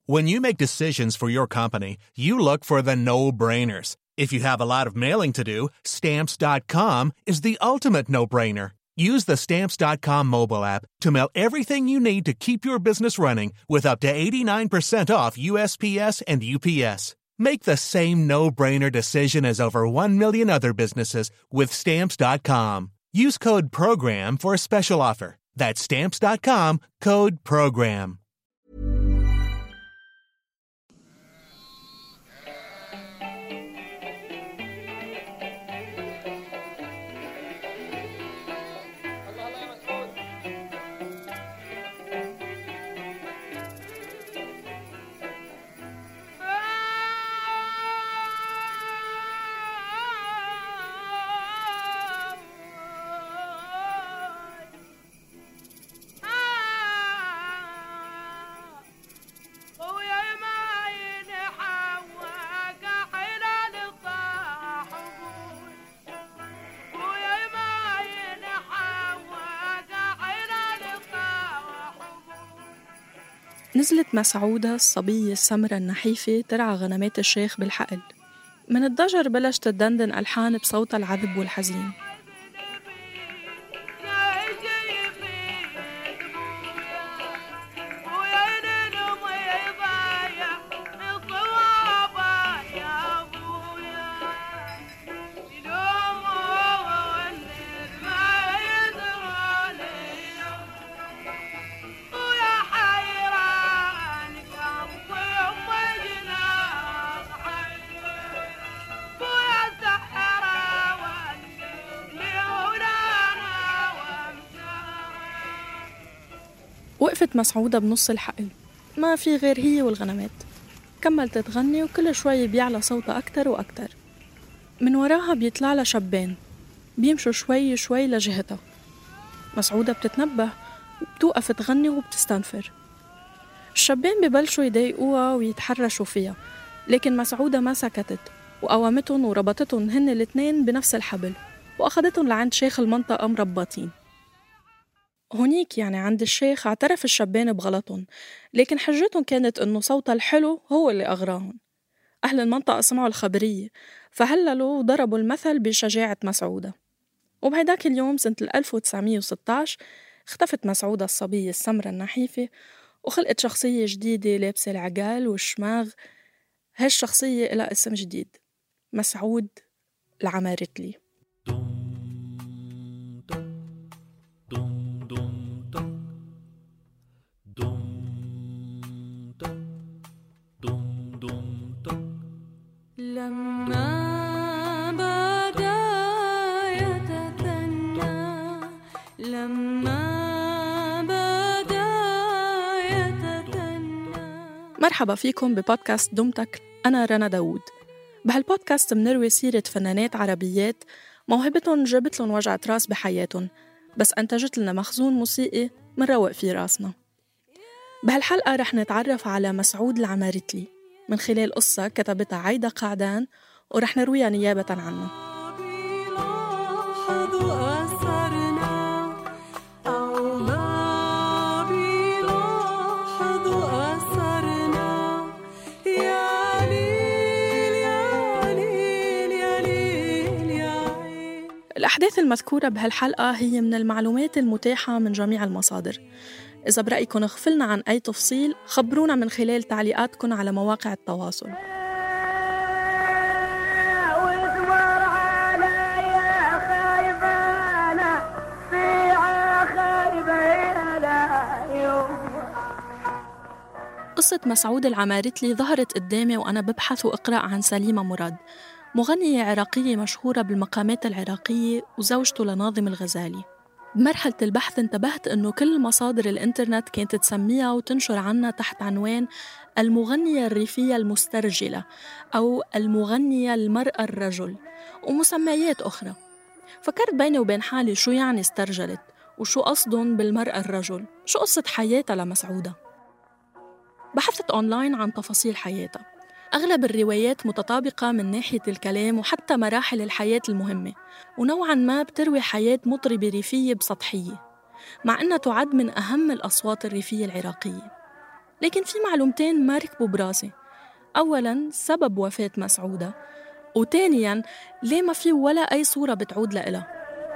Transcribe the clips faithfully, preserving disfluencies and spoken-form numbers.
When you make decisions for your company, you look for the no-brainers. If you have a lot of mailing to do, Stamps dot com is the ultimate no-brainer. Use the Stamps dot com mobile app to mail everything you need to keep your business running with up to eighty-nine percent off U S P S and U P S. Make the same no-brainer decision as over one million other businesses with Stamps dot com. Use code PROGRAM for a special offer. That's Stamps dot com, code PROGRAM. نزلت مسعودة الصبية السمرة النحيفة ترعى غنمات الشيخ بالحقل. من الضجر بلشت تدندن ألحان بصوتها العذب والحزين. وقفت مسعودة بنص الحقل، ما في غير هي والغنمات. كملت تغني وكل شوي بيعلى صوتها أكتر وأكتر. من وراها بيطلع لها شبان بيمشوا شوي شوي لجهتها. مسعودة بتتنبه وبتوقف تغني وبتستنفر. الشبان ببلشوا يضايقوها ويتحرشوا فيها، لكن مسعودة ما سكتت وقومتهم وربطتهم هن الاثنين بنفس الحبل وأخذتهم لعند شيخ المنطقة مربطين. هونيك يعني عند الشيخ اعترف الشبان بغلطهم، لكن حجتهم كانت إنه صوتها الحلو هو اللي أغراهم. أهل المنطقة سمعوا الخبرية فهللوا وضربوا المثل بشجاعة مسعودة. وبهيداك اليوم سنة ألف وتسعمية وستة عشر اختفت مسعودة الصبية السمرة النحيفة وخلقت شخصية جديدة لابسة العقال والشماغ. هالشخصية إلها اسم جديد، مسعود العمارتلي. لما بدا يتثنى لما بدا يتثنى. مرحبا فيكم ببودكاست دمتك. أنا رنا داود. بهالبودكاست منروي سيرة فنانات عربيات موهبتهم جابت لهم وجعة راس بحياتهم، بس أنتجت لنا مخزون موسيقي منروق فيه راسنا. بهالحلقة رح نتعرف على مسعود العمارتلي من خلال قصة كتبتها عايدة قعدان ورح نرويها نيابة عنه. الأحداث المذكورة بهالحلقة هي من المعلومات المتاحة من جميع المصادر. إذا برأيكم غفلنا عن أي تفصيل خبرونا من خلال تعليقاتكم على مواقع التواصل. قصة مسعود العمارتلي ظهرت قدامي وأنا ببحث وأقرأ عن سليمة مراد، مغنية عراقية مشهورة بالمقامات العراقية وزوجته لناظم الغزالي. بمرحلة البحث انتبهت أنه كل مصادر الإنترنت كانت تسميها وتنشر عنها تحت عنوان المغنية الريفية المسترجلة أو المغنية المرأة الرجل ومسميات أخرى. فكرت بيني وبين حالي شو يعني استرجلت وشو قصدهم بالمرأة الرجل، شو قصة حياتها لمسعودة. بحثت أونلاين عن تفاصيل حياتها. أغلب الروايات متطابقة من ناحية الكلام وحتى مراحل الحياة المهمة، ونوعاً ما بتروي حياة مطربة ريفية بسطحية، مع أنها تعد من أهم الأصوات الريفية العراقية. لكن في معلومتين ما ركبوا براسي. أولاً سبب وفاة مسعودة، وثانياً ليه ما في ولا أي صورة بتعود لإلها.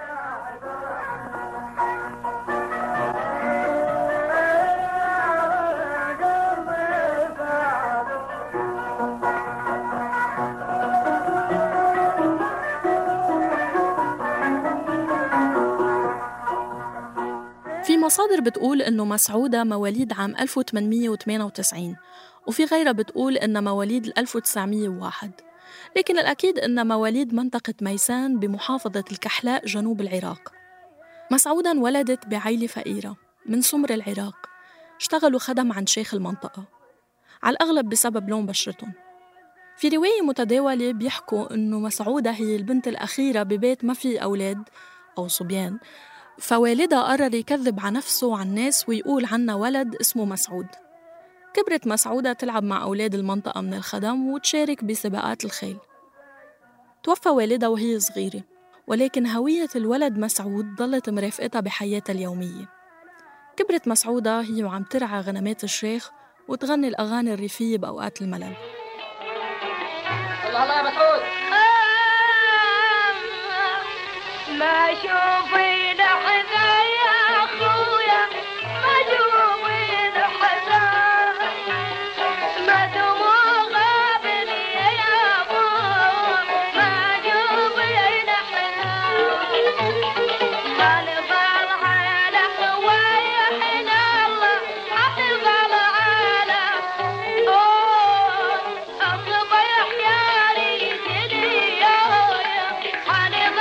في مصادر بتقول إنه مسعودة مواليد عام ألف وثمانمية وثمانية وتسعين، وفي غيرها بتقول إنها مواليد ألف وتسعمية وواحد، لكن الأكيد إنها مواليد منطقة ميسان بمحافظة الكحلاء جنوب العراق. مسعودة انولدت بعائلة فقيرة من سمر العراق، اشتغلوا خدم عند شيخ المنطقة، على الأغلب بسبب لون بشرتهم. في رواية متداولة بيحكوا إنه مسعودة هي البنت الأخيرة ببيت ما في أولاد أو صبيان، فوالدها قرر يكذب عن نفسه وعن الناس ويقول عنها ولد اسمه مسعود. كبرت مسعودة تلعب مع أولاد المنطقة من الخدم وتشارك بسباقات الخيل. توفى والدها وهي صغيرة، ولكن هوية الولد مسعود ضلت مرافقتها بحياتها اليومية. كبرت مسعودة هي وعم ترعى غنمات الشيخ وتغني الأغاني الريفية بأوقات الملل. الله الله يا مسعود، ما شوفي لحظة يا أخويا، ما شوفي لحظة، ما دموع غابني يا أبو، ما شوفي لحظة، خالف العالى ويحن الله، حافظ العالى، أوه الصبح يا ريتني يا حالف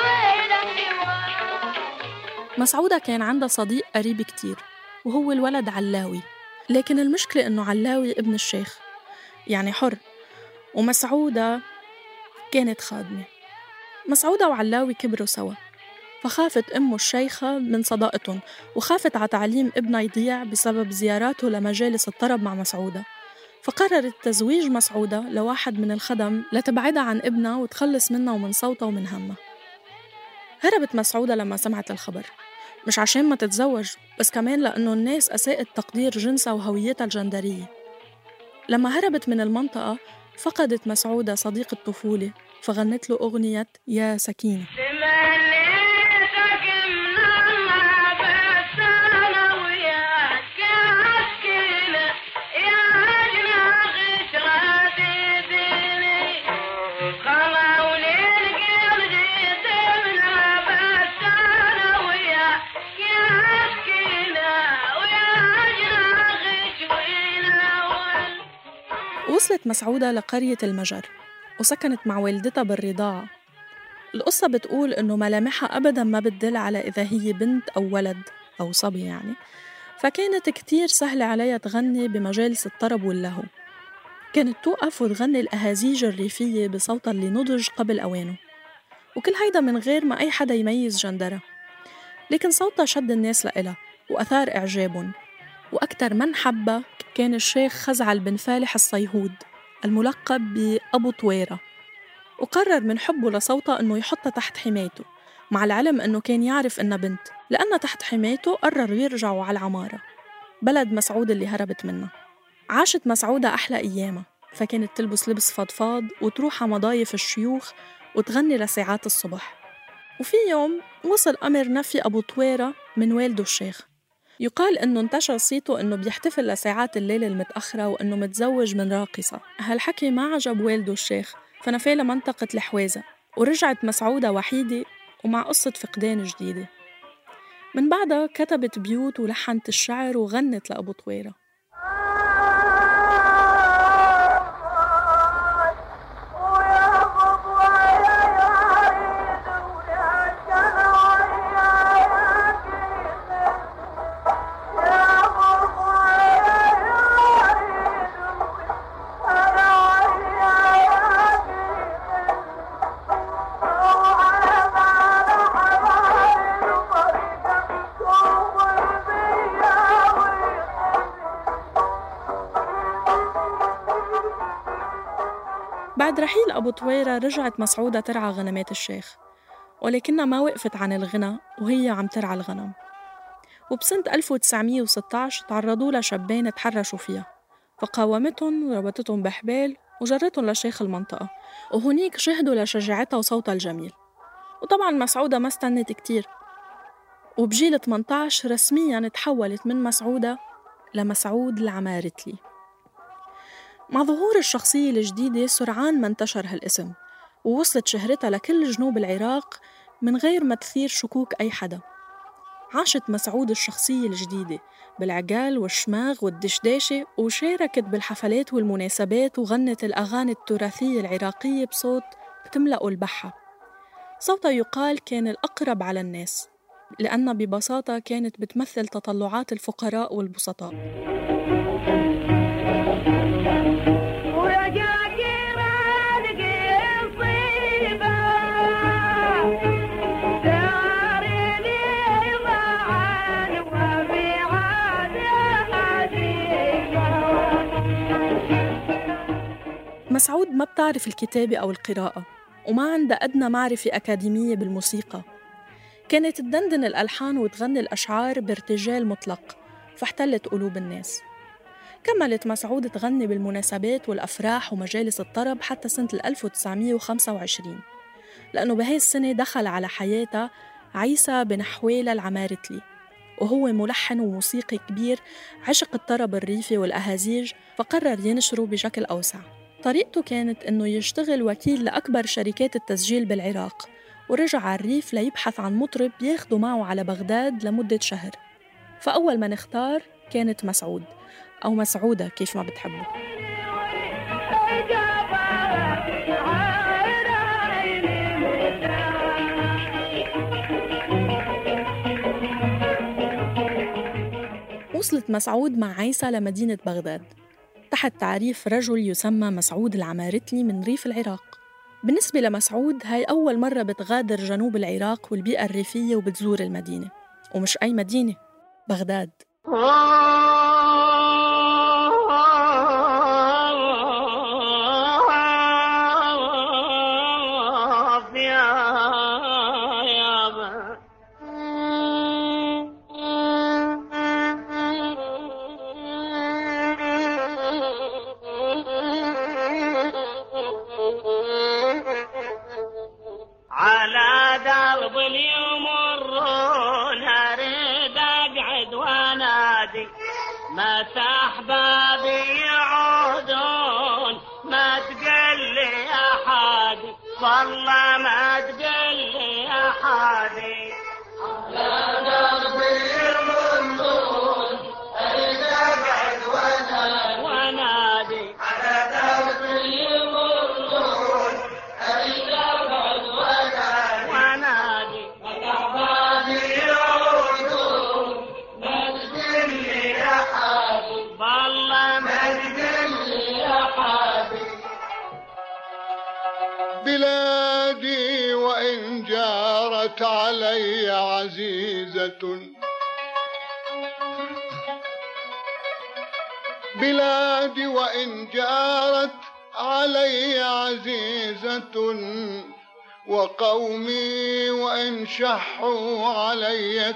مسعودة كان عندها صديق قريب كتير وهو الولد علاوي، لكن المشكلة إنه علاوي ابن الشيخ يعني حر، ومسعودة كانت خادمة. مسعودة وعلاوي كبروا سوا، فخافت أمه الشيخة من صداقتهم وخافت على تعليم ابنها يضيع بسبب زياراته لمجالس الطرب مع مسعودة، فقررت تزويج مسعودة لواحد من الخدم لتبعدها عن ابنها وتخلص منها ومن صوتها ومن همها. هربت مسعودة لما سمعت الخبر، مش عشان ما تتزوج بس كمان لأنه الناس أساءت تقدير جنسها وهويتها الجندرية. لما هربت من المنطقة فقدت مسعودة صديق الطفولة، فغنت له أغنية يا سكينة. وصلت مسعودة لقرية المجر وسكنت مع والدتها بالرضاعة. القصة بتقول إنه ملامحها أبداً ما بتدل على إذا هي بنت أو ولد أو صبي يعني، فكانت كتير سهلة عليها تغني بمجالس الطرب واللهو. كانت توقف وتغني الأهازيج الريفية بصوتها اللي نضج قبل أوانه، وكل هيدا من غير ما أي حدا يميز جندرها. لكن صوتها شد الناس لإلها وأثار إعجابهم، وأكتر من حبها كان الشيخ خزعل بن فالح الصيهود الملقب بأبو طويرة، وقرر من حبه لصوتها أنه يحطها تحت حمايته، مع العلم أنه كان يعرف أنها بنت. لأنها تحت حمايته قرروا يرجعوا على العمارة، بلد مسعود اللي هربت منه. عاشت مسعودة أحلى أيامها، فكانت تلبس لبس فضفاض وتروح على مضايف الشيوخ وتغني لساعات الصبح. وفي يوم وصل أمر نفي أبو طويرة من والده الشيخ. يقال إنه انتشر صيته إنه بيحتفل لساعات الليل المتأخرة وإنه متزوج من راقصة. هالحكي ما عجب والده الشيخ، فنفاه لمنطقة الحوازة، ورجعت مسعودة وحيدة ومع قصة فقدان جديدة. من بعدها كتبت بيوت ولحنت الشعر وغنت لأبو طويرة. بعد رحيل أبو طويرة رجعت مسعودة ترعى غنمات الشيخ، ولكنها ما وقفت عن الغنى وهي عم ترعى الغنم. وبسنة ألف وتسعمية وستة عشر تعرضوا لشابين تحرشوا فيها، فقاومتهم وربطتهم بحبال وجرتهم لشيخ المنطقة، وهنيك شهدوا لشجاعتها وصوتها الجميل. وطبعاً مسعودة ما استنت كتير، وبجيل ثمانية عشر رسمياً تحولت من مسعودة لمسعود العمارتلي. مع ظهور الشخصية الجديدة سرعان ما انتشر هالاسم، ووصلت شهرتها لكل جنوب العراق من غير ما تثير شكوك أي حدا. عاشت مسعود الشخصية الجديدة بالعقال والشماغ والدشداشة، وشاركت بالحفلات والمناسبات وغنت الأغاني التراثية العراقية بصوت بتملأ البحة. صوتها يقال كان الأقرب على الناس، لأنها ببساطة كانت بتمثل تطلعات الفقراء والبسطاء. مسعود ما بتعرف الكتابة أو القراءة، وما عندها أدنى معرفة أكاديمية بالموسيقى. كانت تدندن الألحان وتغني الأشعار بارتجال مطلق، فاحتلت قلوب الناس. كملت مسعود تغني بالمناسبات والأفراح ومجالس الطرب حتى سنة ألف وتسعمية وخمسة وعشرين، لأنه بهاي السنة دخل على حياتها عيسى بن حويلة العمارتلي، وهو ملحن وموسيقي كبير عشق الطرب الريفي والأهازيج، فقرر ينشره بشكل أوسع. طريقته كانت إنه يشتغل وكيل لأكبر شركات التسجيل بالعراق، ورجع على الريف ليبحث عن مطرب ياخده معه على بغداد لمدة شهر. فأول ما نختار كانت مسعود، أو مسعودة كيف ما بتحبه. وصلت مسعود مع عيسى لمدينة بغداد تحت تعريف رجل يسمى مسعود العمارتلي من ريف العراق. بالنسبة لمسعود هاي أول مرة بتغادر جنوب العراق والبيئة الريفية وبتزور المدينة، ومش أي مدينة، بغداد. متى أحبابي يعودون ما تقل لي يا حادي، والله ما تقل لي يا حادي. على دربي يمرون أريد أقعد ونادي، على دربي يمرون أريد أقعد ونادي. متى أحبابي يعودون ما تقل لي يا حادي، والله ما تقل لي يا حادي. بلادي وإن جارت علي عزيزة، بلادي وإن جارت علي عزيزة، وقومي وإن شحوا علي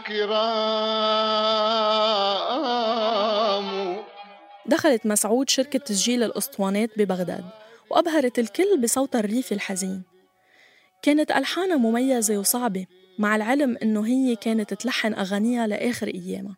كرام. دخلت مسعود شركة تسجيل الأسطوانات ببغداد، وأبهرت الكل بصوتها الريفي الحزين. كانت ألحانها مميزة وصعبة، مع العلم إنه هي كانت تلحن أغانيها لآخر أيامها.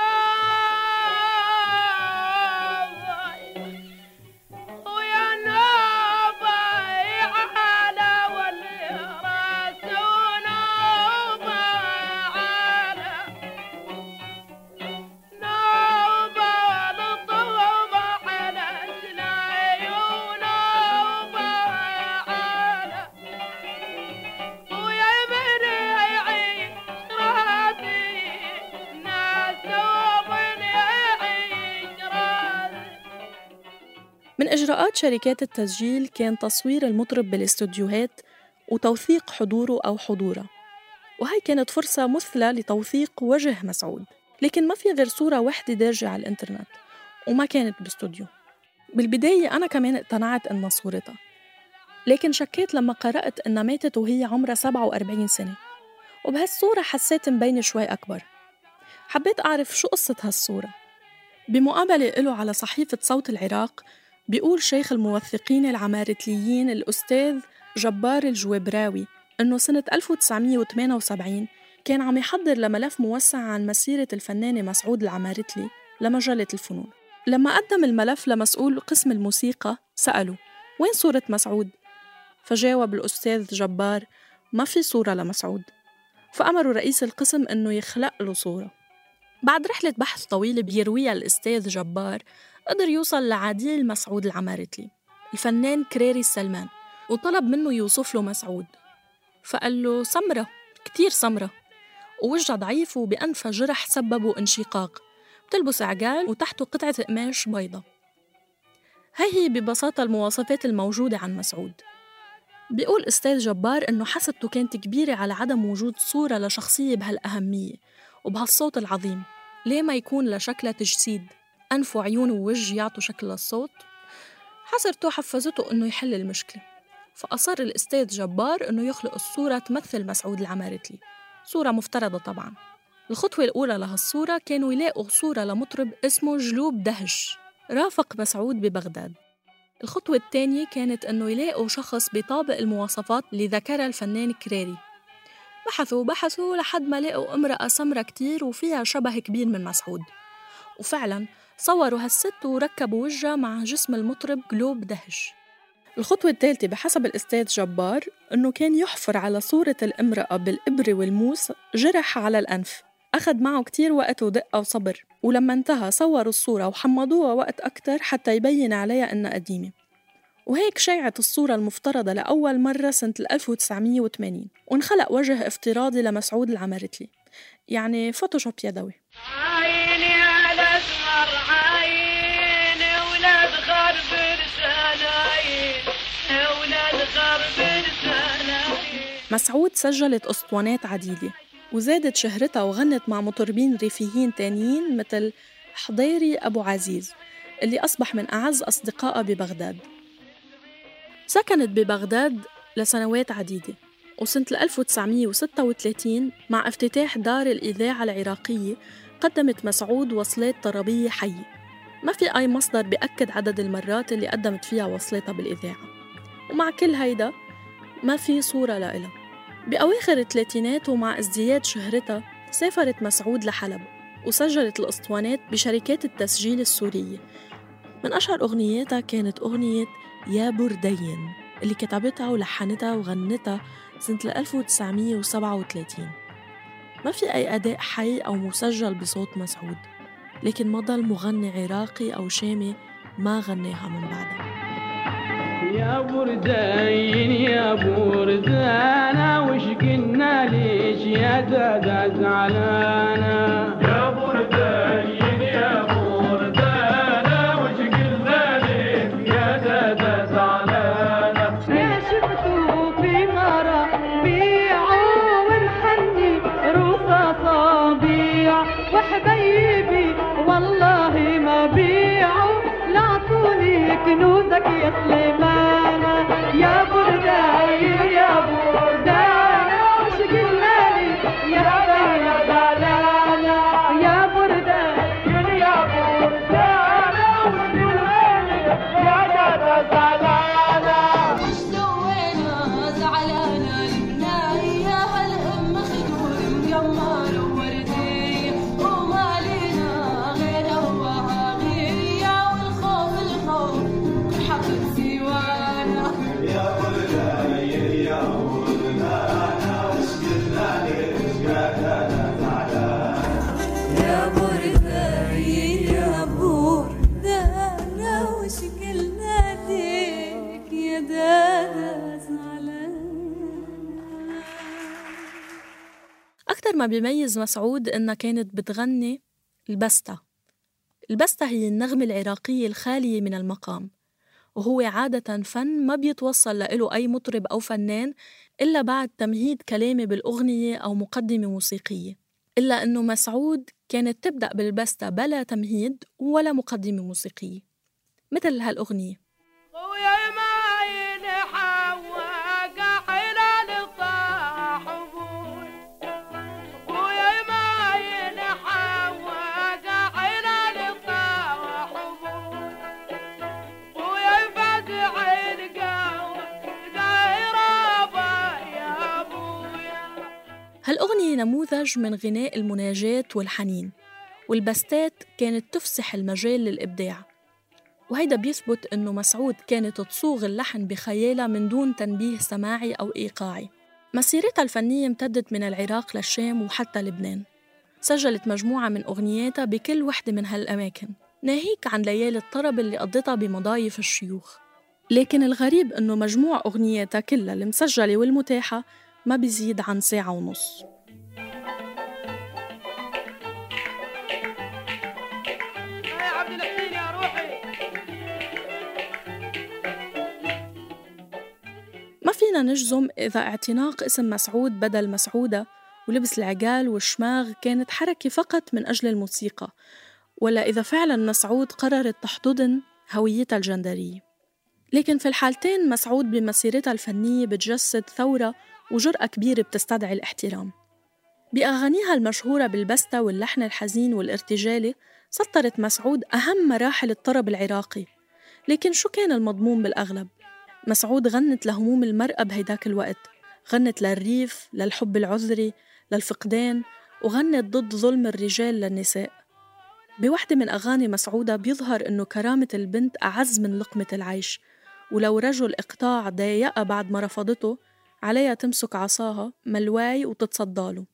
من إجراءات شركات التسجيل كان تصوير المطرب بالاستوديوهات وتوثيق حضوره أو حضوره، وهي كانت فرصة مثلى لتوثيق وجه مسعود. لكن ما في غير صورة واحدة دارجة على الإنترنت، وما كانت باستوديو. بالبداية أنا كمان اقتنعت إنها صورتها، لكن شكيت لما قرأت إنها ماتت وهي عمرها سبعة وأربعين سنة، وبهالصورة حسيت مبينة شوي أكبر. حبيت أعرف شو قصة هالصورة. بمقابلة له على صحيفة صوت العراق بيقول شيخ الموثقين العمارتليين الأستاذ جبار الجويبراوي إنه سنة ألف وتسعمية وثمانية وسبعين كان عم يحضر لملف موسع عن مسيرة الفنانة مسعود العمارتلي لمجلة الفنون. لما قدم الملف لمسؤول قسم الموسيقى سأله وين صورة مسعود؟ فجاوب الأستاذ جبار ما في صورة لمسعود، فأمروا رئيس القسم إنه يخلق له صورة. بعد رحلة بحث طويلة بيرويها الأستاذ جبار قدر يوصل لعديل مسعود العمارتلي الفنان كريري السلمان، وطلب منه يوصف له مسعود. فقال له سمرة كتير سمرة ووجهها ضعيف وبأنفها جرح سببوا انشقاق، بتلبس عقال وتحته قطعة قماش بيضة. هاي هي ببساطة المواصفات الموجودة عن مسعود. بيقول أستاذ جبار إنه حسبته كانت كبيرة على عدم وجود صورة لشخصية بهالأهمية وبهالصوت العظيم. ليه ما يكون لشكلها تجسيد، أنف وعيون ووجه يعطوا شكل للصوت؟ حسرته حفزته إنه يحل المشكلة، فأصر الأستاذ جبار إنه يخلق الصورة تمثل مسعود العمارتلي، صورة مفترضة طبعاً. الخطوة الأولى لهالصورة كانوا يلاقوا صورة لمطرب اسمه جلوب دهش رافق مسعود ببغداد. الخطوة الثانية كانت إنه يلاقوا شخص بيطابق المواصفات اللي ذكرها الفنان كريري. بحثوا بحثوا لحد ما لقوا امرأة سمرة كتير وفيها شبه كبير من مسعود، وفعلاً صوروا هالست وركبوا وجهها مع جسم المطرب جلوب دهش. الخطوة الثالثة بحسب الأستاذ جبار إنه كان يحفر على صورة الامرأة بالإبرة والموس جرح على الأنف، أخذ معه كتير وقت ودقة وصبر، ولما انتهى صوروا الصورة وحمضوها وقت أكتر حتى يبين عليها إنها قديمة. وهيك شيعت الصورة المفترضة لأول مرة سنة ألف وتسعمية وثمانين، وانخلق وجه افتراضي لمسعود العمارتلي، يعني فوتوشوب يدوي. عيني على اسمر عيني ولاد غرب رسالاين ولاد غرب رسالاين. مسعود سجلت أسطوانات عديدة وزادت شهرتها وغنت مع مطربين ريفيين تانيين مثل حضيري أبو عزيز اللي أصبح من أعز أصدقائها ببغداد. سكنت ببغداد لسنوات عديدة، وسنة ألف وتسعمية وستة وثلاثين مع افتتاح دار الإذاعة العراقية قدمت مسعود وصلات طربية حية. ما في أي مصدر بيأكد عدد المرات اللي قدمت فيها وصلاتها بالإذاعة، ومع كل هيدا ما في صورة لإلها. بأواخر الثلاثينات ومع ازدياد شهرتها سافرت مسعود لحلب وسجلت الأسطوانات بشركات التسجيل السورية. من أشهر أغنياتها كانت أغنية يا بردين اللي كتبتها ولحنتها وغنتها سنة ألف وتسعمية وسبعة وثلاثين. ما في أي أداء حي أو مسجل بصوت مسعود، لكن ما ضل مغني عراقي أو شامي ما غناها من بعدها. يا بردين يا بردانا وش قلنا ليش يا دادا زعلانا. يا بردين يا بردانا وش قلنا ليش يا دادا زعلانا. يا شفتوا في مرة بيعوا ونحني رصاصة بيع وحبايبي والله ما بيعوا لعطوني كنوزك يا سليمانة. يا برداين يا بردانا وش قلنا لي يا دادا زعلانة. يا برداين يا بردانا وش قلنا لي يا دادا زعلانة. وش سوينا زعلانة لبنا يا هالأم خدور مقمر ووردية وما لنا غير هواها غيرية والخوف الخوف حبت سوانا. يا برداين يا بردانا وش قلنا ليش يا دادا زعلانة. يا برداين يا بردانا وش قلنا ليك يا دادا زعلانة. أكتر ما بيميز مسعود إنها كانت بتغني البستة. البستة هي النغمة العراقية الخالية من المقام، وهو عادة فن ما بيتوصل له أي مطرب أو فنان إلا بعد تمهيد كلامي بالأغنية أو مقدمة موسيقية. إلا أنه مسعود كانت تبدأ بالبستة بلا تمهيد ولا مقدمة موسيقية، مثل هالأغنية. خويا ما ينحوق حلال طاحبون خويا ما ينحوق هي نموذج من غناء المناجاة والحنين، والبستات كانت تفسح المجال للإبداع. وهيدا بيثبت إنه مسعود كانت تصوغ اللحن بخيالها من دون تنبيه سماعي أو إيقاعي. مسيرتها الفنية امتدت من العراق للشام وحتى لبنان. سجلت مجموعة من أغنياتها بكل وحدة من هالأماكن، ناهيك عن ليالي الطرب اللي قضتها بمضايف الشيوخ. لكن الغريب إنه مجموع أغنياتها كلها المسجلة والمتاحة ما بيزيد عن ساعة ونص. ما فينا نجزم إذا اعتناق اسم مسعود بدل مسعودة ولبس العقال والشماغ كانت حركة فقط من أجل الموسيقى، ولا إذا فعلاً مسعود قررت تحتضن هويتها الجندرية. لكن في الحالتين مسعود بمسيرتها الفنية بتجسد ثورة وجرأة كبيرة بتستدعي الاحترام. بأغانيها المشهورة بالبستة واللحن الحزين والارتجالي سطرت مسعود أهم مراحل الطرب العراقي. لكن شو كان المضمون بالأغلب؟ مسعود غنت لهموم المرأة بهيداك الوقت، غنت للريف، للحب العذري، للفقدان، وغنت ضد ظلم الرجال للنساء. بوحدة من أغاني مسعودة بيظهر إنه كرامة البنت أعز من لقمة العيش، ولو رجل إقطاع ضايقها بعد ما رفضته عليها تمسك عصاها ملواي وتتصداله.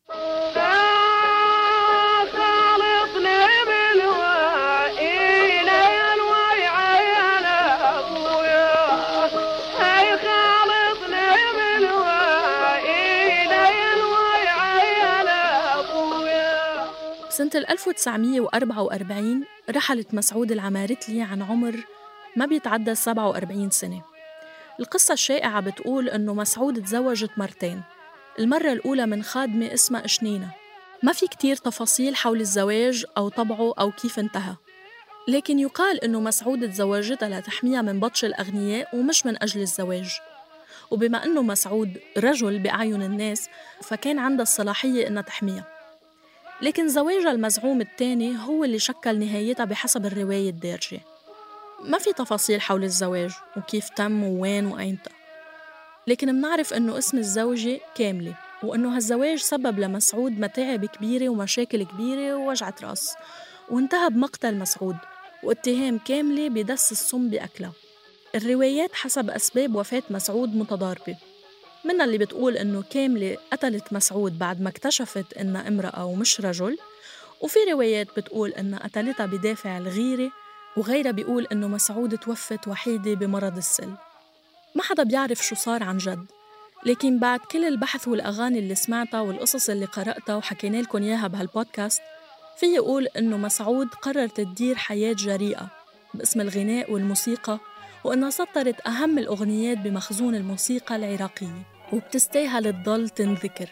سنة ألف وتسعمية وأربعة وأربعين رحلت مسعود العمارتلي عن عمر ما بيتعدى سبعة وأربعين سنة. القصة الشائعة بتقول إنه مسعود تزوجت مرتين، المرة الأولى من خادمة اسمها إشنينة. ما في كتير تفاصيل حول الزواج أو طبعه أو كيف انتهى، لكن يقال إنه مسعود تزوجتها لتحميها من بطش الأغنياء ومش من أجل الزواج. وبما إنه مسعود رجل بأعين الناس فكان عندها الصلاحية إنها تحميها. لكن زواجها المزعوم الثاني هو اللي شكل نهايتها بحسب الرواية الدارجة. ما في تفاصيل حول الزواج وكيف تم ووين وأينتا، لكن منعرف إنه اسم الزوجة كاملة، وإنه هالزواج سبب لمسعود متاعب كبيرة ومشاكل كبيرة ووجعة رأس، وانتهى بمقتل مسعود واتهام كاملة بدس السم بأكلها. الروايات حسب أسباب وفاة مسعود متضاربة، منها اللي بتقول إنه كاملة قتلت مسعود بعد ما اكتشفت إنها امرأة ومش رجل، وفي روايات بتقول إنها قتلتها بدافع الغيرة، وغيرها بيقول إنه مسعود توفت وحيدة بمرض السل. ما حدا بيعرف شو صار عن جد، لكن بعد كل البحث والأغاني اللي سمعتها والقصص اللي قرأتها وحكينا لكم إياها بهالبودكاست، في يقول إنه مسعود قررت تدير حياة جريئة باسم الغناء والموسيقى، وإنها سطرت أهم الأغنيات بمخزون الموسيقى العراقية وبتستاهل الضل تنذكر.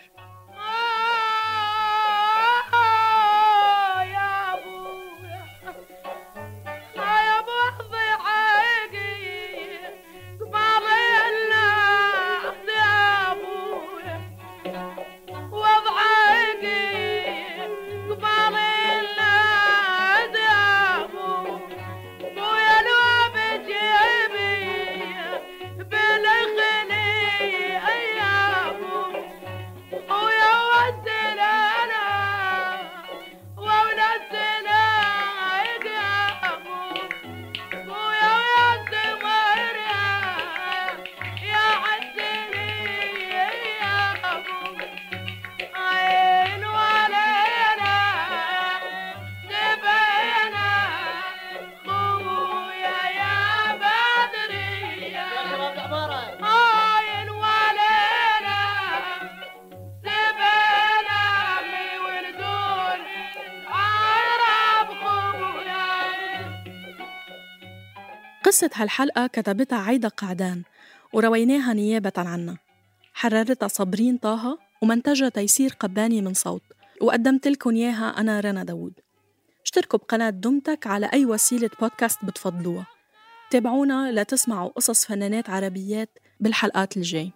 قصة هالحلقة كتبتها عايدة قعدان ورويناها نيابة عنها، حررتها صابرين طه ومنتجها تيسير قباني من صوت، وقدمت لكم إياها أنا رنا داود. اشتركوا بقناة دمتك على أي وسيلة بودكاست بتفضلوها. تابعونا لتسمعوا قصص فنانات عربيات بالحلقات الجاي.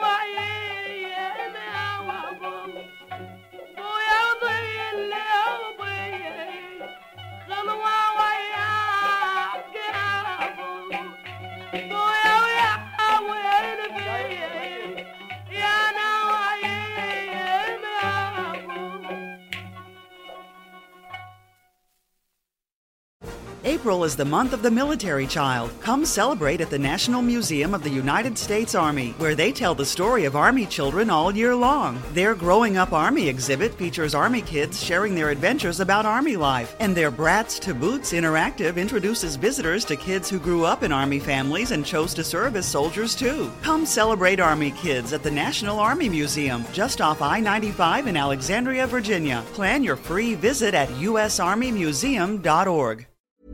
Oh April is the month of the military child. Come celebrate at the National Museum of the United States Army, where they tell the story of Army children all year long. Their Growing Up Army exhibit features Army kids sharing their adventures about Army life, and their Brats to Boots interactive introduces visitors to kids who grew up in Army families and chose to serve as soldiers too. Come celebrate Army kids at the National Army Museum, just off I ninety-five in Alexandria, Virginia. Plan your free visit at u s army museum dot org.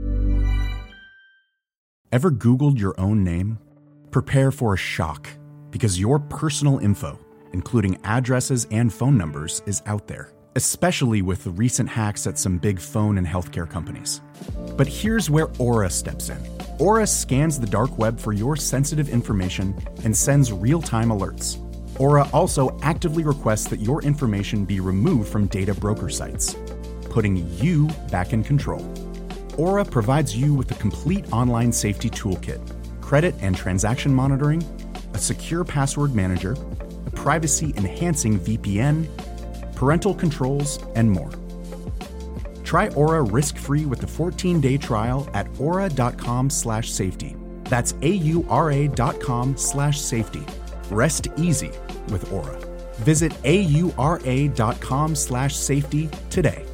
Ever Googled your own name? Prepare for a shock, because your personal info, including addresses and phone numbers, is out there, especially with the recent hacks at some big phone and healthcare companies. But here's where Aura steps in. Aura scans the dark web for your sensitive information and sends real-time alerts. Aura also actively requests that your information be removed from data broker sites, putting you back in control. Aura provides you with a complete online safety toolkit, credit and transaction monitoring, a secure password manager, a privacy-enhancing V P N, parental controls, and more. Try Aura risk-free with a fourteen-day trial at aura.com slash safety. That's A-U-R-A dot com slash safety. Rest easy with Aura. Visit A-U-R-A dot com slash safety today.